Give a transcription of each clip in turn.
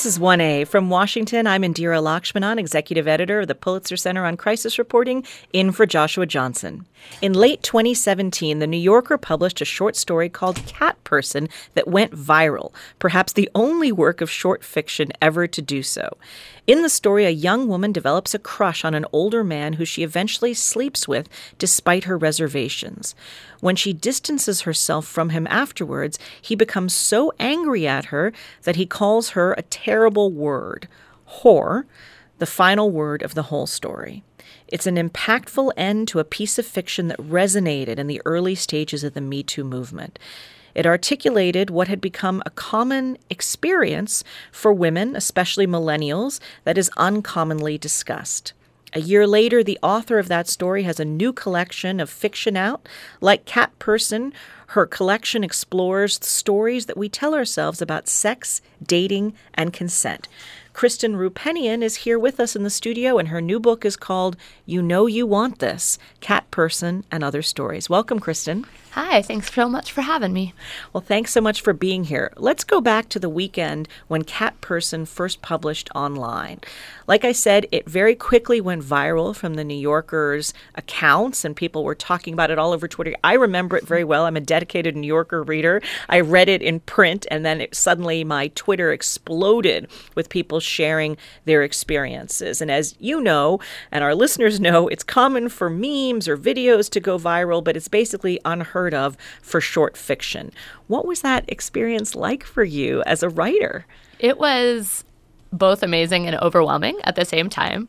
This is 1A. From Washington, I'm Indira Lakshmanan, executive editor of the Pulitzer Center on Crisis Reporting, in for Joshua Johnson. In late 2017, The New Yorker published a short story called Cat Person that went viral, perhaps the only work of short fiction ever to do so. In the story, a young woman develops a crush on an older man who she eventually sleeps with despite her reservations. When she distances herself from him afterwards, he becomes so angry at her that he calls her a terrible word, whore, the final word of the whole story. It's an impactful end to a piece of fiction that resonated in the early stages of the Me Too movement. It articulated what had become a common experience for women, especially millennials, that is uncommonly discussed. A year later, the author of that story has a new collection of fiction out. Like Cat Person, her collection explores the stories that we tell ourselves about sex, dating, and consent. Kristen Roupenian is here with us in the studio, and her new book is called You Know You Want This, Cat Person and Other Stories. Welcome, Kristen. Hi, thanks so much for having me. Well, thanks so much for being here. Let's go back to the weekend when Cat Person first published online. Like I said, it very quickly went viral from the New Yorker's accounts, and people were talking about it all over Twitter. I remember it very well. I'm a dedicated New Yorker reader. I read it in print, and then suddenly my Twitter exploded with people sharing their experiences. And as you know, and our listeners know, it's common for memes or videos to go viral, but it's basically unheard of for short fiction. What was that experience like for you as a writer? It was both amazing and overwhelming at the same time.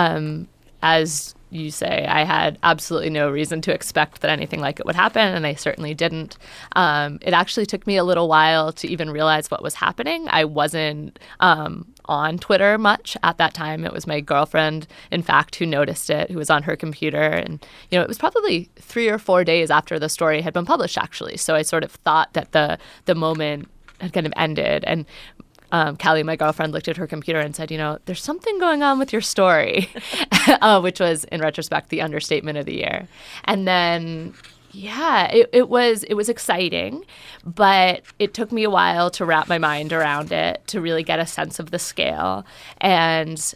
As you say, I had absolutely no reason to expect that anything like it would happen, and I certainly didn't. It actually took me a little while to even realize what was happening. I wasn't on Twitter much at that time. It was my girlfriend, in fact, who noticed it, who was on her computer. And, it was probably 3 or 4 days after the story had been published, actually. So I sort of thought that the moment had kind of ended. And Callie, my girlfriend, looked at her computer and said, there's something going on with your story, which was, in retrospect, the understatement of the year. And then, it was exciting, but it took me a while to wrap my mind around it, to really get a sense of the scale. And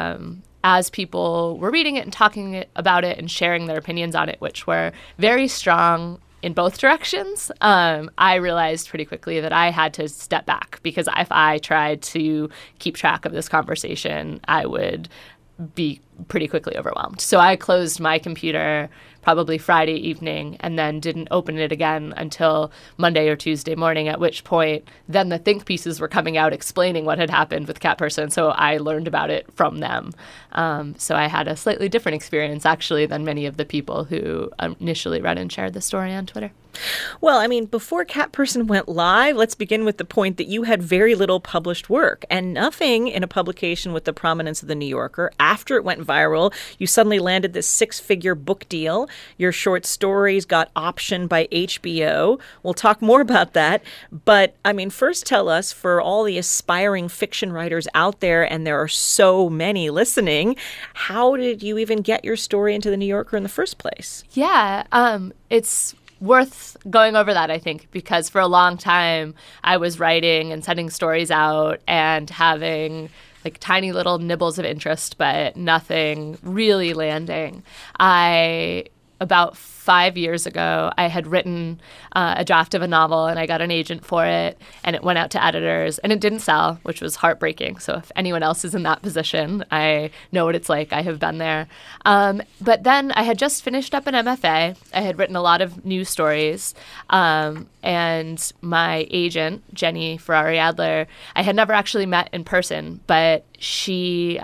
as people were reading it and talking about it and sharing their opinions on it, which were very strong in both directions, I realized pretty quickly that I had to step back, because if I tried to keep track of this conversation, I would be pretty quickly overwhelmed. So I closed my computer probably Friday evening and then didn't open it again until Monday or Tuesday morning, at which point then the think pieces were coming out explaining what had happened with Cat Person. So I learned about it from them. So I had a slightly different experience, actually, than many of the people who initially read and shared the story on Twitter. Well, before Cat Person went live, let's begin with the point that you had very little published work and nothing in a publication with the prominence of the New Yorker. After it went viral, you suddenly landed this 6-figure book deal. Your short stories got optioned by HBO. We'll talk more about that. But, first tell us, for all the aspiring fiction writers out there, and there are so many listening, how did you even get your story into the New Yorker in the first place? Yeah, it's worth going over that, I think, because for a long time I was writing and sending stories out and having tiny little nibbles of interest, but nothing really landing. About 5 years ago, I had written a draft of a novel, and I got an agent for it, and it went out to editors, and it didn't sell, which was heartbreaking. So if anyone else is in that position, I know what it's like. I have been there. But then I had just finished up an MFA. I had written a lot of news stories, and my agent, Jenny Ferrari Adler, I had never actually met in person, but she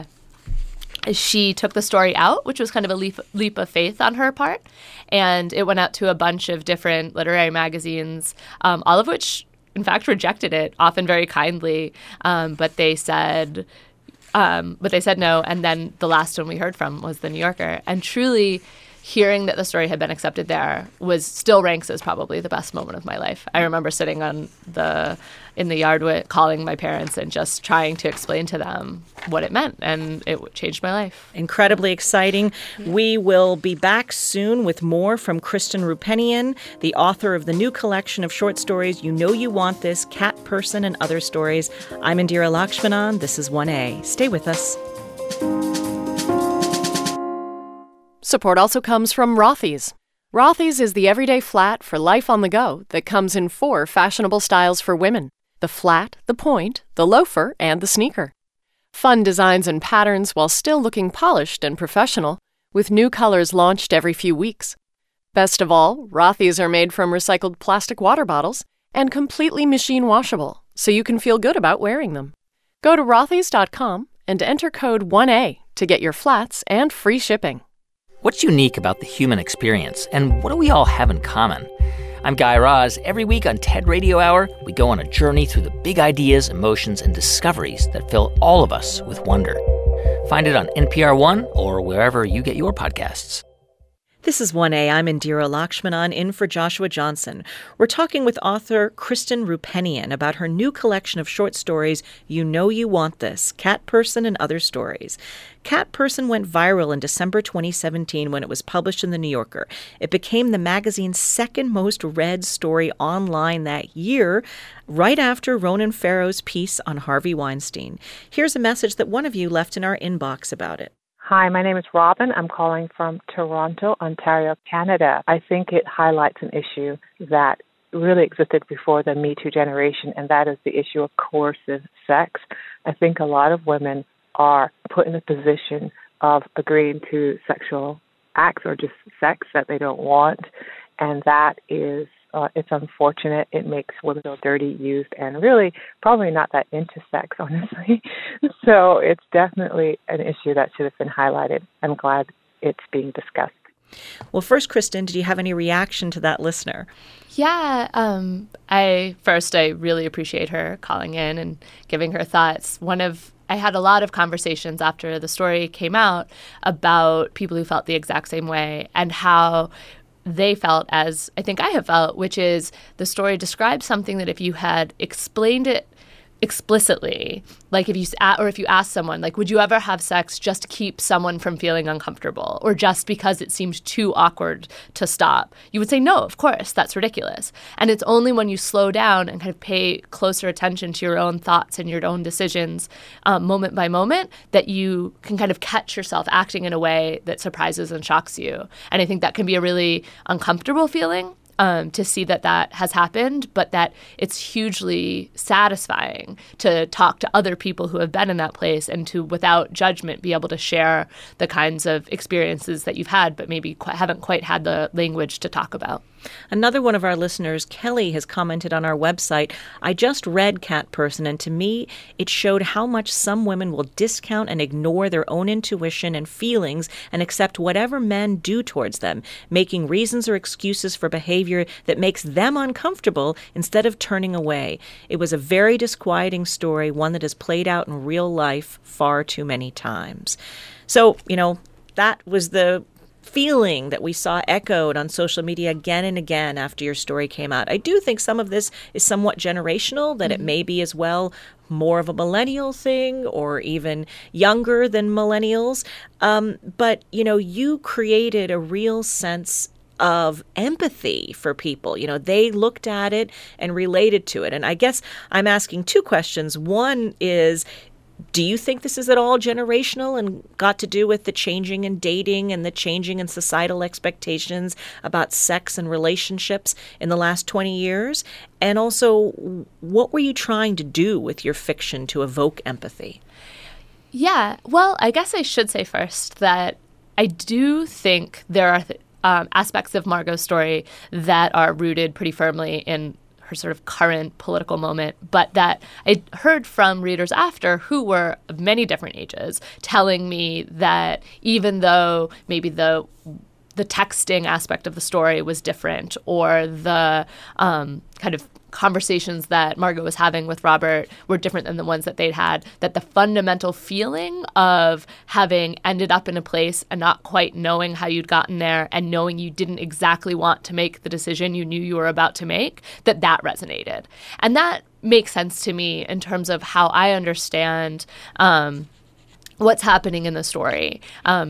took the story out, which was kind of a leap of faith on her part. And it went out to a bunch of different literary magazines, all of which, in fact, rejected it, often very kindly. But they said no. And then the last one we heard from was The New Yorker. And truly, hearing that the story had been accepted there still ranks as probably the best moment of my life. I remember sitting in the yard calling my parents and just trying to explain to them what it meant, and it changed my life. Incredibly exciting. We will be back soon with more from Kristen Roupenian, the author of the new collection of short stories, You Know You Want This, Cat Person and Other Stories. I'm Indira Lakshmanan. This is 1A. Stay with us. Support also comes from Rothy's. Rothy's is the everyday flat for life on the go that comes in 4 fashionable styles for women: the flat, the point, the loafer, and the sneaker. Fun designs and patterns while still looking polished and professional, with new colors launched every few weeks. Best of all, Rothy's are made from recycled plastic water bottles and completely machine washable, so you can feel good about wearing them. Go to rothys.com and enter code 1A to get your flats and free shipping. What's unique about the human experience, and what do we all have in common? I'm Guy Raz. Every week on TED Radio Hour, we go on a journey through the big ideas, emotions, and discoveries that fill all of us with wonder. Find it on NPR One or wherever you get your podcasts. This is 1A. I'm Indira Lakshmanan, in for Joshua Johnson. We're talking with author Kristen Roupenian about her new collection of short stories, You Know You Want This, Cat Person and Other Stories. Cat Person went viral in December 2017 when it was published in The New Yorker. It became the magazine's second most read story online that year, right after Ronan Farrow's piece on Harvey Weinstein. Here's a message that one of you left in our inbox about it. Hi, my name is Robin. I'm calling from Toronto, Ontario, Canada. I think it highlights an issue that really existed before the Me Too generation, and that is the issue of coercive sex. I think a lot of women are put in a position of agreeing to sexual acts or just sex that they don't want, and that is it's unfortunate. It makes women feel dirty, used, and really probably not that into sex, honestly. So it's definitely an issue that should have been highlighted. I'm glad it's being discussed. Well, first, Kristen, did you have any reaction to that listener? Yeah, I really appreciate her calling in and giving her thoughts. I had a lot of conversations after the story came out about people who felt the exact same way and how they felt, as I think I have felt, which is the story describes something that if you had explained it explicitly, like if you ask someone, like, would you ever have sex just to keep someone from feeling uncomfortable or just because it seemed too awkward to stop, you would say, no, of course, that's ridiculous. And it's only when you slow down and kind of pay closer attention to your own thoughts and your own decisions moment by moment that you can kind of catch yourself acting in a way that surprises and shocks you. And I think that can be a really uncomfortable feeling. To see that has happened, but that it's hugely satisfying to talk to other people who have been in that place and to, without judgment, be able to share the kinds of experiences that you've had, but maybe haven't quite had the language to talk about. Another one of our listeners, Kelly, has commented on our website, I just read Cat Person, and to me, it showed how much some women will discount and ignore their own intuition and feelings and accept whatever men do towards them, making reasons or excuses for behavior that makes them uncomfortable instead of turning away. It was a very disquieting story, one that has played out in real life far too many times. So, that was the feeling that we saw echoed on social media again and again after your story came out. I do think some of this is somewhat generational, that it may be as well more of a millennial thing or even younger than millennials. But, you created a real sense of empathy for people. They looked at it and related to it. And I guess I'm asking two questions. One is, do you think this is at all generational and got to do with the changing in dating and the changing in societal expectations about sex and relationships in the last 20 years? And also, what were you trying to do with your fiction to evoke empathy? Yeah, well, I guess I should say first that I do think there are aspects of Margot's story that are rooted pretty firmly in her sort of current political moment, but that I heard from readers after who were of many different ages telling me that even though maybe the texting aspect of the story was different or the kind of conversations that Margot was having with Robert were different than the ones that they'd had, that the fundamental feeling of having ended up in a place and not quite knowing how you'd gotten there and knowing you didn't exactly want to make the decision you knew you were about to make, that resonated. And that makes sense to me in terms of how I understand what's happening in the story. I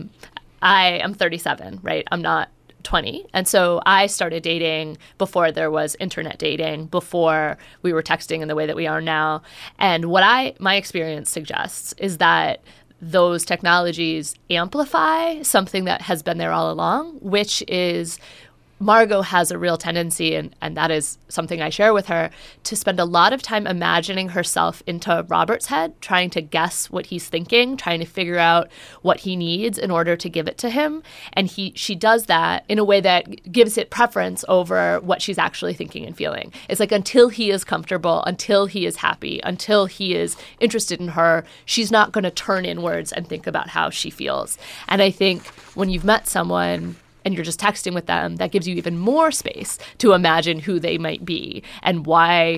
am 37, right? I'm not 20. And so I started dating before there was internet dating, before we were texting in the way that we are now. And what my experience suggests is that those technologies amplify something that has been there all along, which is Margot has a real tendency, and that is something I share with her, to spend a lot of time imagining herself into Robert's head, trying to guess what he's thinking, trying to figure out what he needs in order to give it to him. And she does that in a way that gives it preference over what she's actually thinking and feeling. It's like until he is comfortable, until he is happy, until he is interested in her, she's not going to turn inwards and think about how she feels. And I think when you've met someone and you're just texting with them, that gives you even more space to imagine who they might be and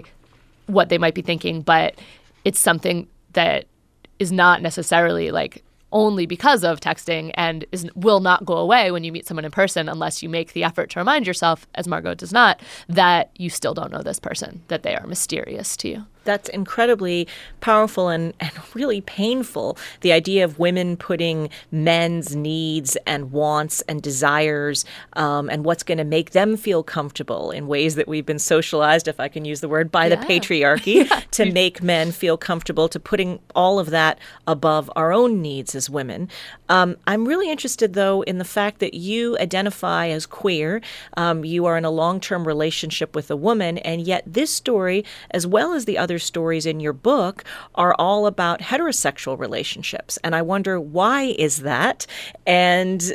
what they might be thinking. But it's something that is not necessarily like only because of texting and will not go away when you meet someone in person unless you make the effort to remind yourself, as Margot does not, that you still don't know this person, that they are mysterious to you. That's incredibly powerful and really painful, the idea of women putting men's needs and wants and desires and what's going to make them feel comfortable in ways that we've been socialized, if I can use the word, by the patriarchy to make men feel comfortable, to putting all of that above our own needs as women. I'm really interested, though, in the fact that you identify as queer. You are in a long-term relationship with a woman, and yet this story, as well as the other stories in your book, are all about heterosexual relationships. And I wonder, why is that? And,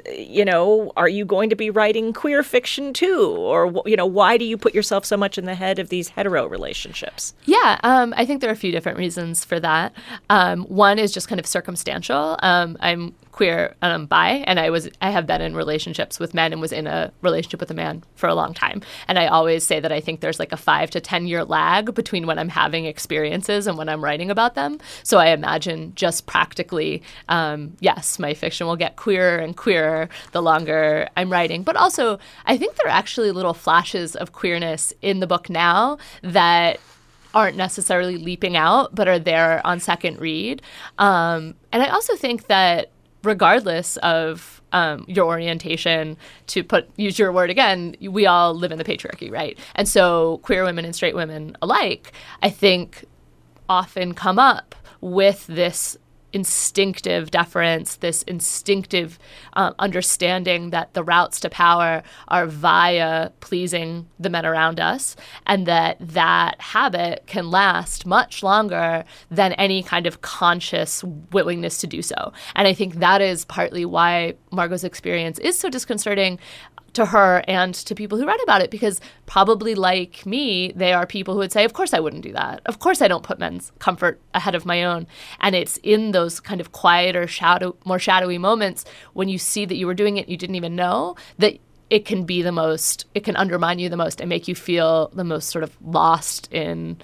are you going to be writing queer fiction too? Or, why do you put yourself so much in the head of these hetero relationships? Yeah, I think there are a few different reasons for that. One is just kind of circumstantial. I'm queer and I'm bi, and I have been in relationships with men and was in a relationship with a man for a long time. And I always say that I think there's like a 5 to 10 year lag between when I'm having experiences and when I'm writing about them. So I imagine just practically, yes, my fiction will get queerer and queerer the longer I'm writing. But also, I think there are actually little flashes of queerness in the book now that aren't necessarily leaping out, but are there on second read. And I also think that regardless of your orientation, to use your word again, we all live in the patriarchy, right? And so queer women and straight women alike, I think, often come up with this instinctive deference, this instinctive understanding that the routes to power are via pleasing the men around us, and that habit can last much longer than any kind of conscious willingness to do so. And I think that is partly why Margot's experience is so disconcerting to her and to people who write about it, because probably like me, they are people who would say, of course I wouldn't do that. Of course I don't put men's comfort ahead of my own. And it's in those kind of quieter, more shadowy moments when you see that you were doing it and you didn't even know, that it can undermine you the most and make you feel the most sort of lost in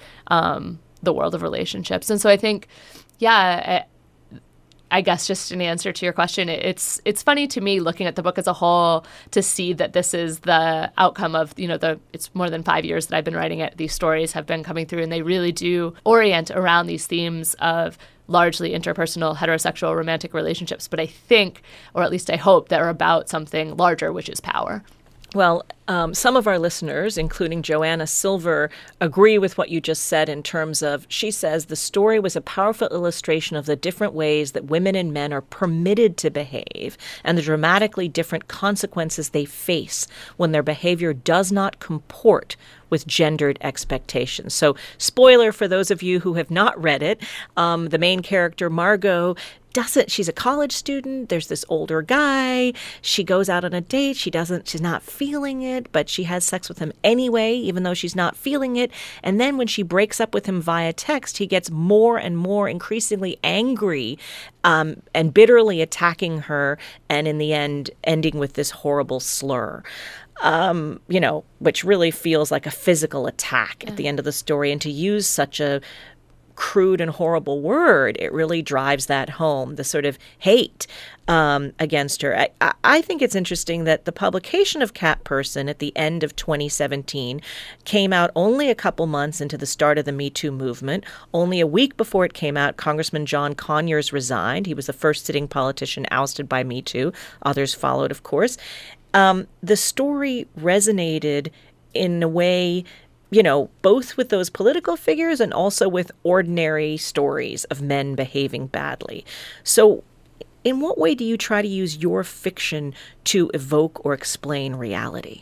the world of relationships. And so I think, I guess just in answer to your question, it's funny to me looking at the book as a whole to see that this is the outcome of, it's more than 5 years that I've been writing it. These stories have been coming through and they really do orient around these themes of largely interpersonal heterosexual romantic relationships. But I think, or at least I hope, they're about something larger, which is power. Well, some of our listeners, including Joanna Silver, agree with what you just said in terms of, she says, the story was a powerful illustration of the different ways that women and men are permitted to behave and the dramatically different consequences they face when their behavior does not comport with gendered expectations. So, spoiler for those of you who have not read it, the main character, Margot, she's a college student. There's this older guy. She goes out on a date. She's not feeling it, but she has sex with him anyway, even though she's not feeling it. And then when she breaks up with him via text, he gets more and more increasingly angry and bitterly attacking her, and in the end, ending with this horrible slur. which really feels like a physical attack at the end of the story. And to use such a crude and horrible word, it really drives that home, the sort of hate against her. I think it's interesting that the publication of Cat Person at the end of 2017 came out only a couple months into the start of the Me Too movement. Only a week before it came out, Congressman John Conyers resigned. He was the first sitting politician ousted by Me Too. Others followed, of course. The story resonated in a way, both with those political figures and also with ordinary stories of men behaving badly. So in what way do you try to use your fiction to evoke or explain reality?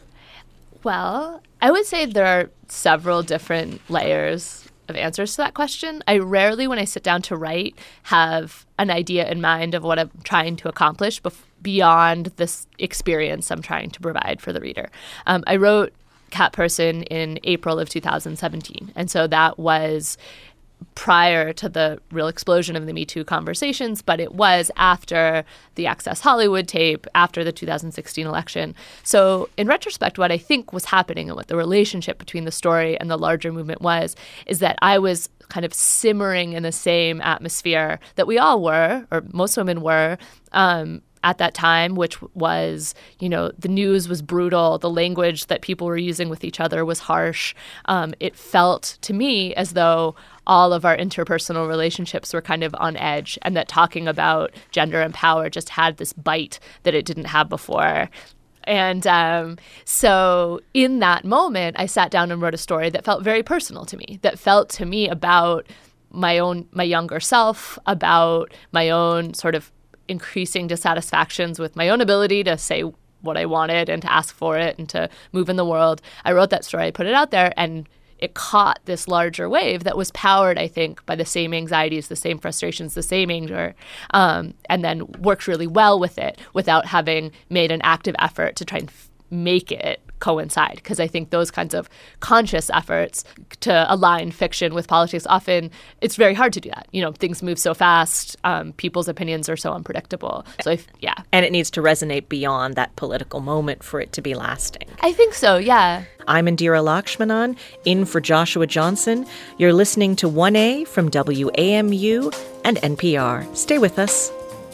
Well, I would say there are several different layers of answers to that question. I rarely, when I sit down to write, have an idea in mind of what I'm trying to accomplish beyond this experience I'm trying to provide for the reader. I wrote Cat Person in April of 2017. And so that was prior to the real explosion of the Me Too conversations, but it was after the Access Hollywood tape, after the 2016 election. So in retrospect, what I think was happening and what the relationship between the story and the larger movement is that I was kind of simmering in the same atmosphere that we all were, or most women were, at that time, which was, the news was brutal. The language that people were using with each other was harsh. It felt to me as though all of our interpersonal relationships were kind of on edge, and that talking about gender and power just had this bite that it didn't have before. And so in that moment, I sat down and wrote a story that felt very personal to me, that felt to me about my younger self, about my own sort of increasing dissatisfactions with my own ability to say what I wanted and to ask for it and to move in the world. I wrote that story, I put it out there, and it caught this larger wave that was powered, I think, by the same anxieties, the same frustrations, the same anger, and then worked really well with it without having made an active effort to try and make it coincide. Because I think those kinds of conscious efforts to align fiction with politics, often it's very hard to do that. Things move so fast. People's opinions are so unpredictable. So, And it needs to resonate beyond that political moment for it to be lasting. I think so, yeah. I'm Indira Lakshmanan, in for Joshua Johnson. You're listening to 1A from WAMU and NPR. Stay with us.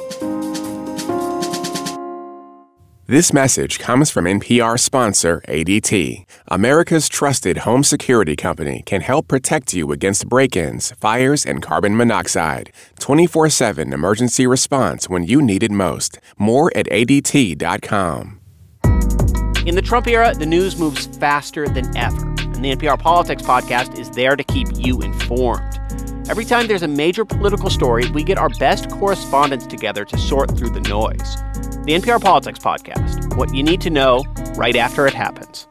This message comes from NPR sponsor ADT. America's trusted home security company can help protect you against break-ins, fires, and carbon monoxide. 24/7 emergency response when you need it most. More at ADT.com. In the Trump era, the news moves faster than ever, and the NPR Politics podcast is there to keep you informed. Every time there's a major political story, we get our best correspondents together to sort through the noise. The NPR Politics Podcast, what you need to know right after it happens.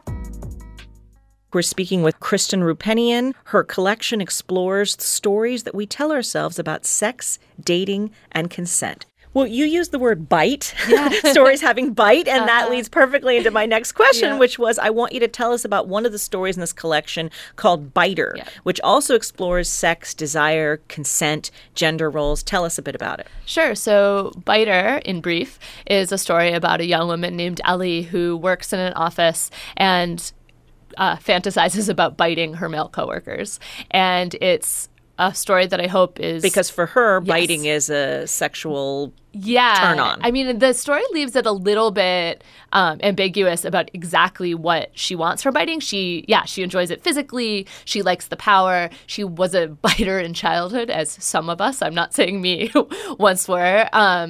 We're speaking with Kristen Roupenian. Her collection explores the stories that we tell ourselves about sex, dating, and consent. Well, you used the word bite, stories having bite, and that leads perfectly into my next question, which was I want you to tell us about one of the stories in this collection called Biter, which also explores sex, desire, consent, gender roles. Tell us a bit about it. Sure. So Biter, in brief, is a story about a young woman named Ellie who works in an office and fantasizes about biting her male coworkers. And it's a story that I hope is... Because for her, biting is a sexual turn on. I mean, the story leaves it a little bit ambiguous about exactly what she wants from biting. She enjoys it physically. She likes the power. She was a biter in childhood, as some of us, I'm not saying me, once were,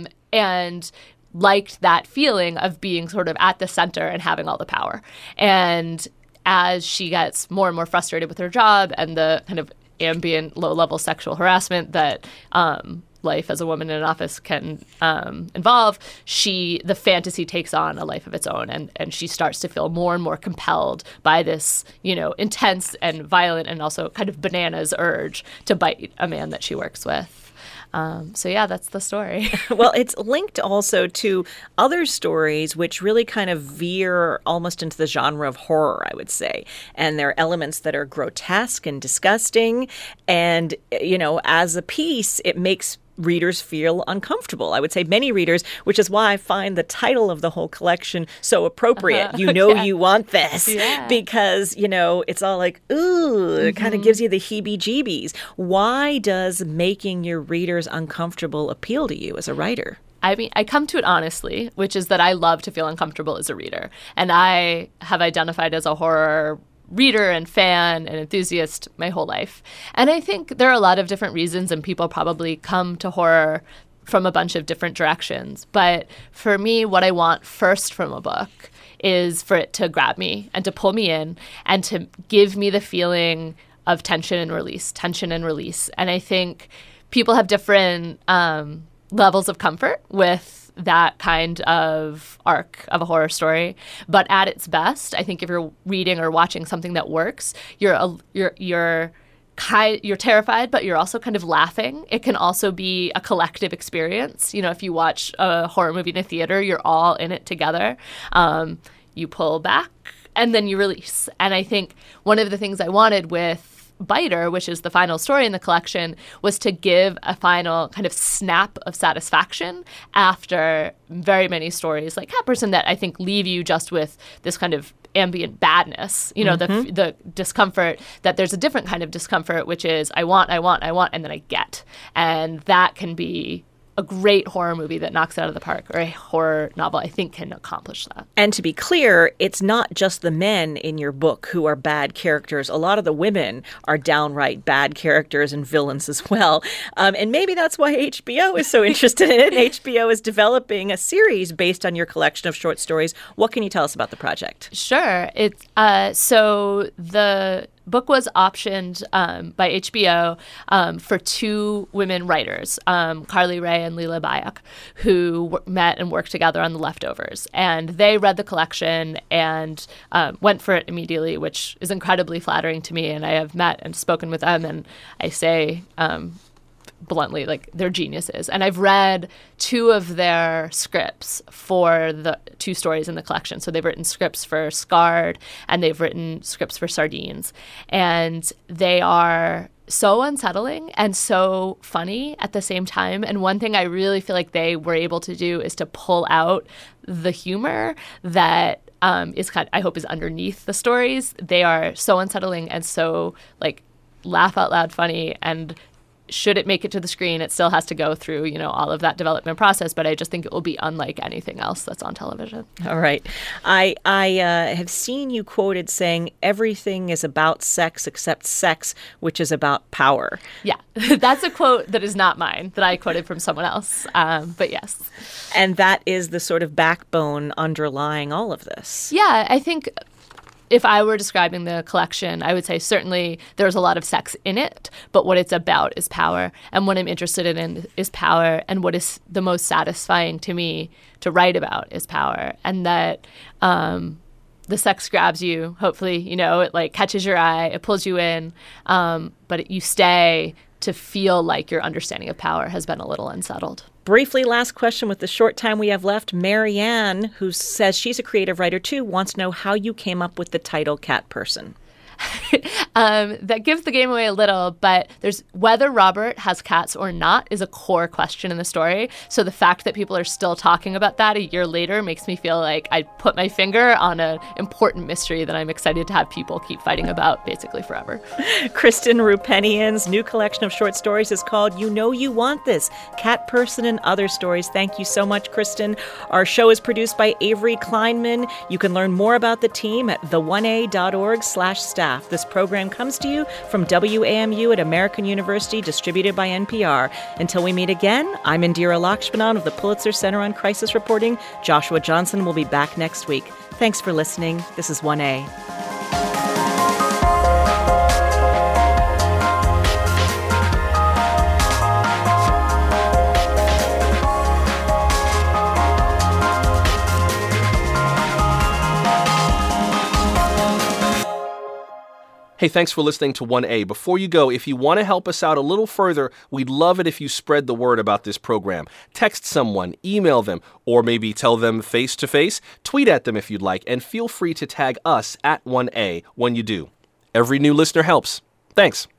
and liked that feeling of being sort of at the center and having all the power. And as she gets more and more frustrated with her job and the kind of ambient low-level sexual harassment that life as a woman in an office can involve, the fantasy takes on a life of its own, and she starts to feel more and more compelled by this, intense and violent and also kind of bananas urge to bite a man that she works with. That's the story. Well, it's linked also to other stories which really kind of veer almost into the genre of horror, I would say. And there are elements that are grotesque and disgusting. And, as a piece, it makes readers feel uncomfortable. I would say many readers, which is why I find the title of the whole collection so appropriate. You know, you want this because, you know, it's all like, ooh, it kind of gives you the heebie-jeebies. Why does making your readers uncomfortable appeal to you as a writer? I mean, I come to it honestly, which is that I love to feel uncomfortable as a reader. And I have identified as a horror reader and fan and enthusiast my whole life. And I think there are a lot of different reasons, and people probably come to horror from a bunch of different directions. But for me, what I want first from a book is for it to grab me and to pull me in and to give me the feeling of tension and release. And I think people have different levels of comfort with that kind of arc of a horror story. But at its best, I think if you're reading or watching something that works, you're terrified, but you're also kind of laughing. It can also be a collective experience. You know, if you watch a horror movie in a theater, you're all in it together. You pull back and then you release. And I think one of the things I wanted with Biter, which is the final story in the collection, was to give a final kind of snap of satisfaction after very many stories like Cat Person that I think leave you just with this kind of ambient badness, you know, the discomfort, that there's a different kind of discomfort, which is I want, and then I get. And that can be a great horror movie that knocks it out of the park, or a horror novel, I think, can accomplish that. And to be clear, it's not just the men in your book who are bad characters. A lot of the women are downright bad characters and villains as well. And maybe that's why HBO is so interested in it. And HBO is developing a series based on your collection of short stories. What can you tell us about the project? Sure. So the book was optioned by HBO for two women writers, Carly Ray and Leela Bayak, who met and worked together on The Leftovers. And they read the collection and went for it immediately, which is incredibly flattering to me. And I have met and spoken with them, and I say bluntly, like, they're geniuses. And I've read two of their scripts for the two stories in the collection. So they've written scripts for Scarred and they've written scripts for Sardines. And they are so unsettling and so funny at the same time. And one thing I really feel like they were able to do is to pull out the humor that is kind of, I hope, is underneath the stories. They are so unsettling and so, like, laugh out loud funny, and should it make it to the screen, it still has to go through, you know, all of that development process. But I just think it will be unlike anything else that's on television. All right. I have seen you quoted saying everything is about sex except sex, which is about power. Yeah, that's a quote that is not mine, that I quoted from someone else. But yes. And that is the sort of backbone underlying all of this. Yeah, I think if I were describing the collection, I would say certainly there's a lot of sex in it, but what it's about is power. And what I'm interested in is power. And what is the most satisfying to me to write about is power. And that the sex grabs you, hopefully, you know, it like catches your eye, it pulls you in, but you stay to feel like your understanding of power has been a little unsettled. Briefly, last question with the short time we have left. Marianne, who says she's a creative writer too, wants to know how you came up with the title Cat Person. That gives the game away a little, but there's whether Robert has cats or not is a core question in the story. So the fact that people are still talking about that a year later makes me feel like I put my finger on an important mystery that I'm excited to have people keep fighting about basically forever. Kristen Roupenian's new collection of short stories is called You Know You Want This, Cat Person and Other Stories. Thank you so much, Kristen. Our show is produced by Avery Kleinman. You can learn more about the team at the1a.org/staff. This program comes to you from WAMU at American University, distributed by NPR. Until we meet again, I'm Indira Lakshmanan of the Pulitzer Center on Crisis Reporting. Joshua Johnson will be back next week. Thanks for listening. This is 1A. Hey, thanks for listening to 1A. Before you go, if you want to help us out a little further, we'd love it if you spread the word about this program. Text someone, email them, or maybe tell them face-to-face. Tweet at them if you'd like, and feel free to tag us at 1A when you do. Every new listener helps. Thanks.